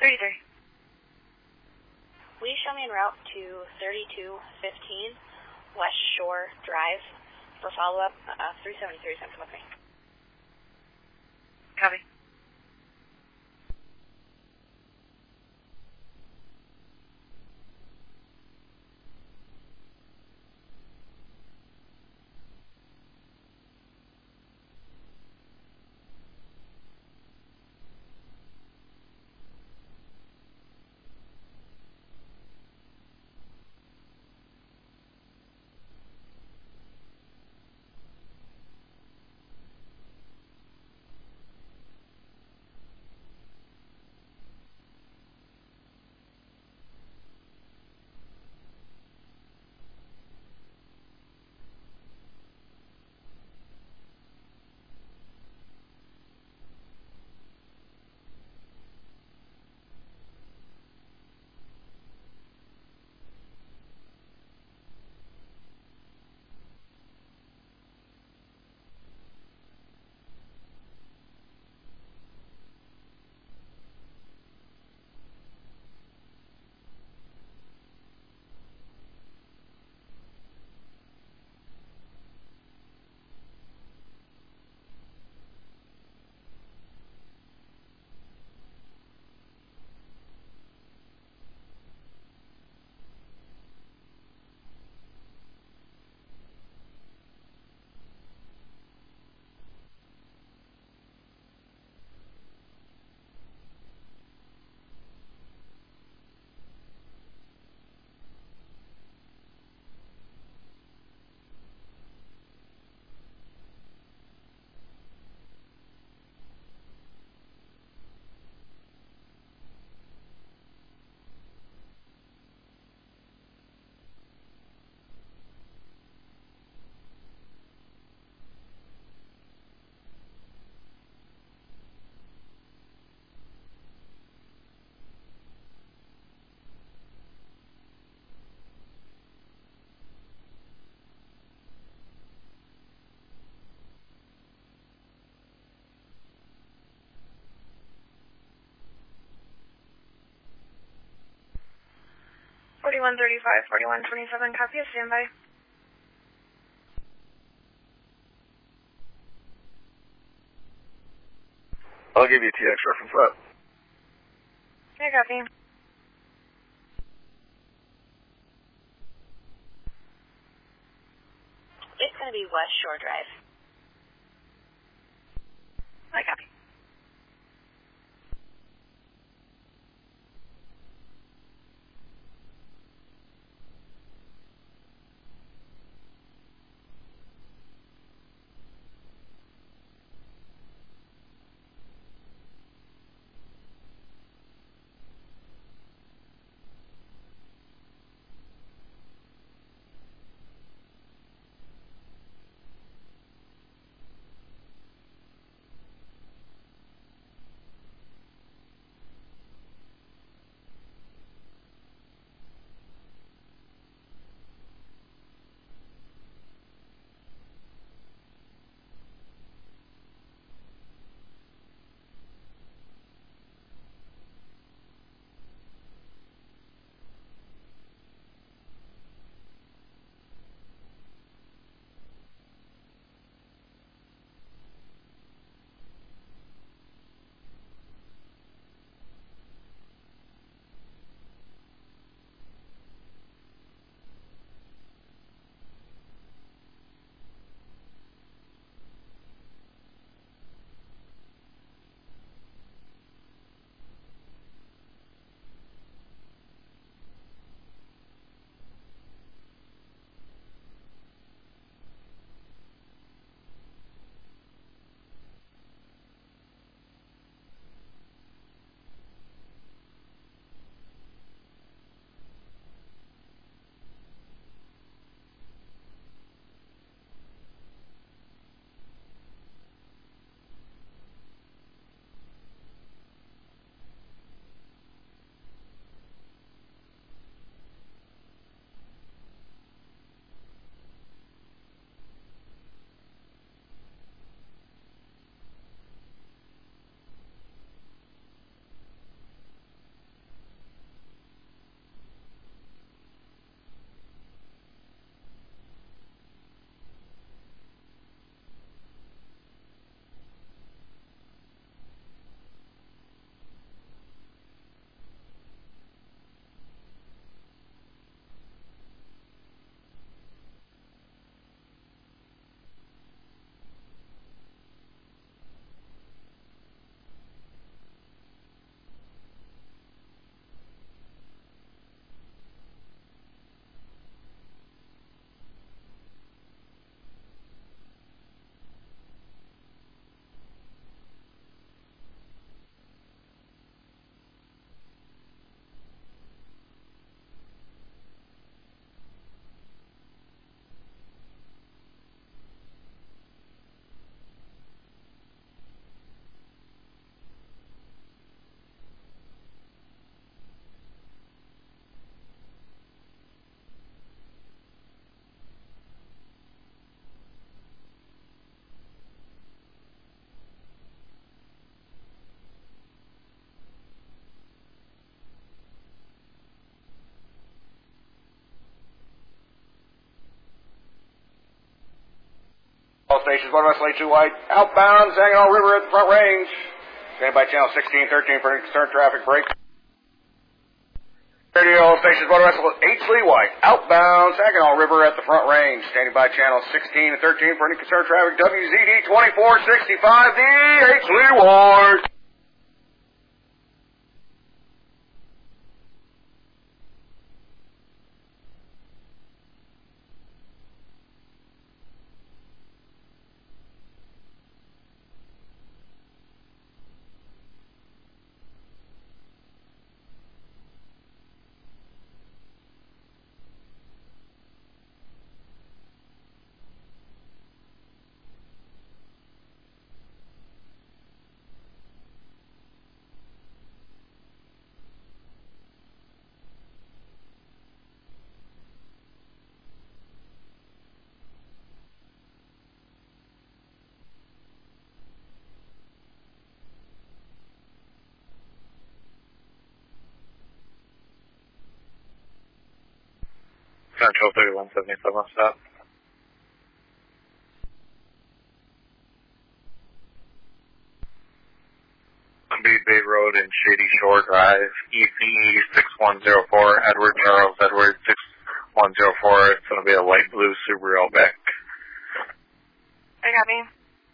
33. Will you show me en route to 3215 West Shore Drive for follow-up? 373 is going to come with me. Copy. Forty-one 35, 41 27, copy, standby. I'll give you TX reference up. Okay, copy. It's going to be West Shore Drive. I copy. stations, 1 West Lake 2 White, outbound Saginaw River at the Front Range. Standing by channel 1613 for any concerned traffic break. Radio stations 1 West 8 Lee White, outbound Saginaw River at the Front Range. Standing by channel 16 and 13 for any concerned traffic. WZD 2465, the 8 Lee White. Central 3177 stop. Bead Bay Road and Shady Shore Drive, ECE 6104, Edward Charles Edward 6104. It's going to be a light blue Subaru Outback. I copy.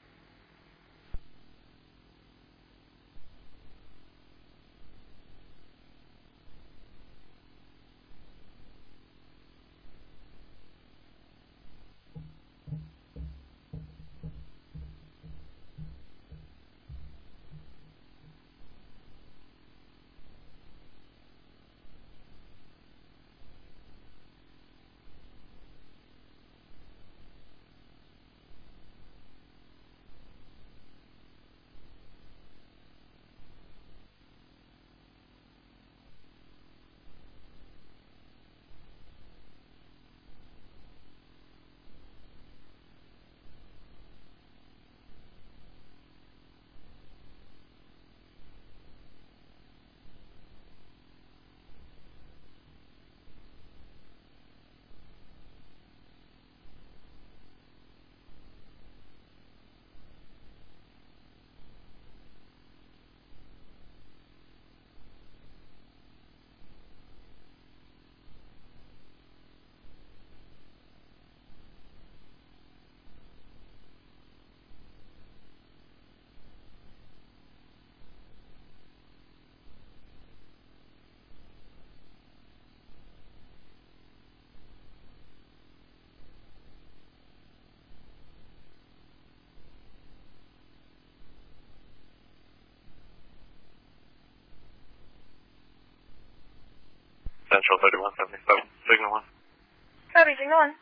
Central 3177, signal 1. Copy, signal 1.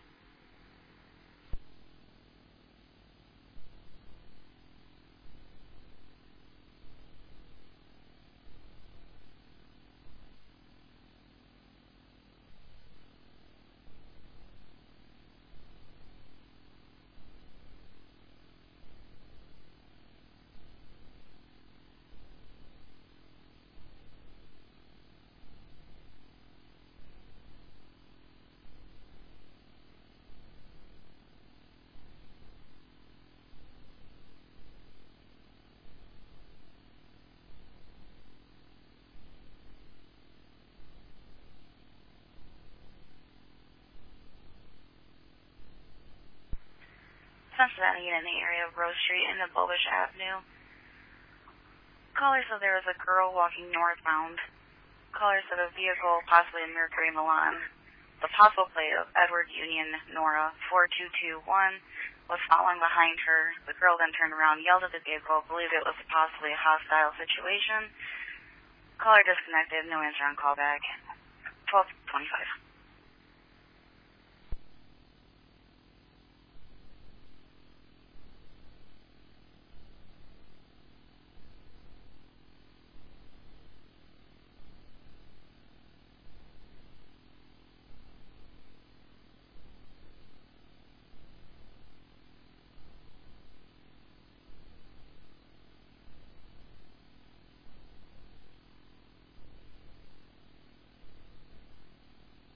Cincinnati in the area of Rose Street and the Bulbish Avenue. Caller said there was a girl walking northbound. Caller said a vehicle, possibly a Mercury Milan, the possible plate of Edward Union Nora 4221, was following behind her. The girl then turned around, yelled at the vehicle, believed it was possibly a hostile situation. Caller disconnected, no answer on callback. 1225.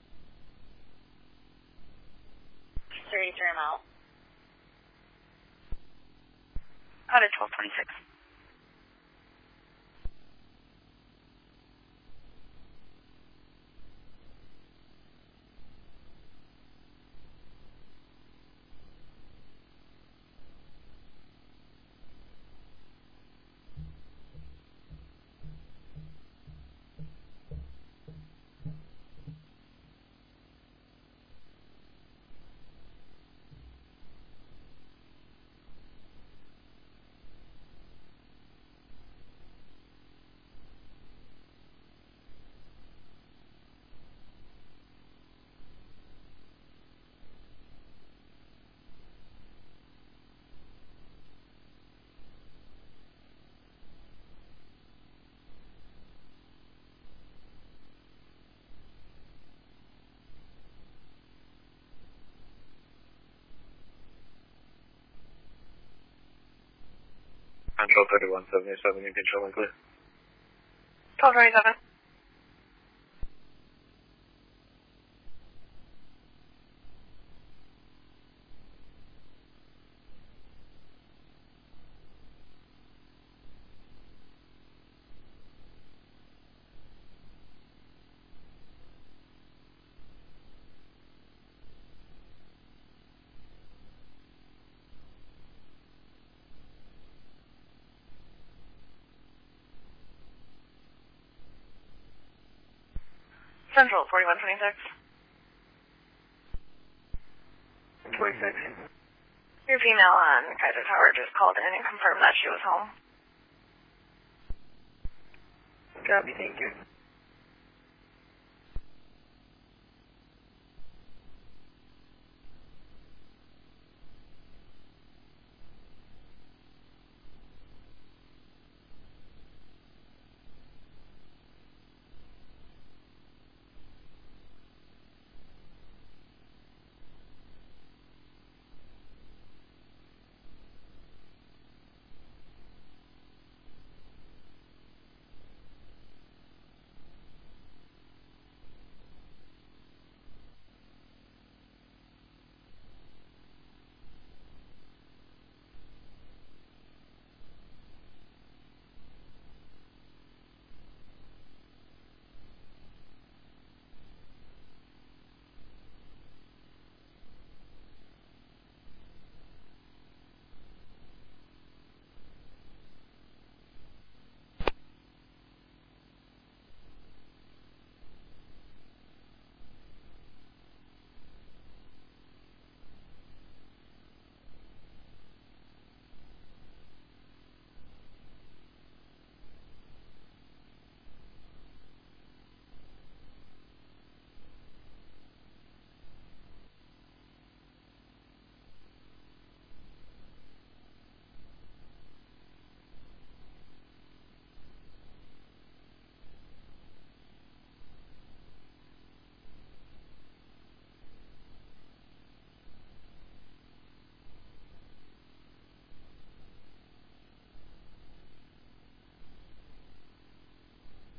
Threw him out. Out of 1226. Control 3177, you can show me clear. 1227. Central 4126. 26. Your female on Kaiser Tower just called in and confirmed that she was home. Copy, thank you.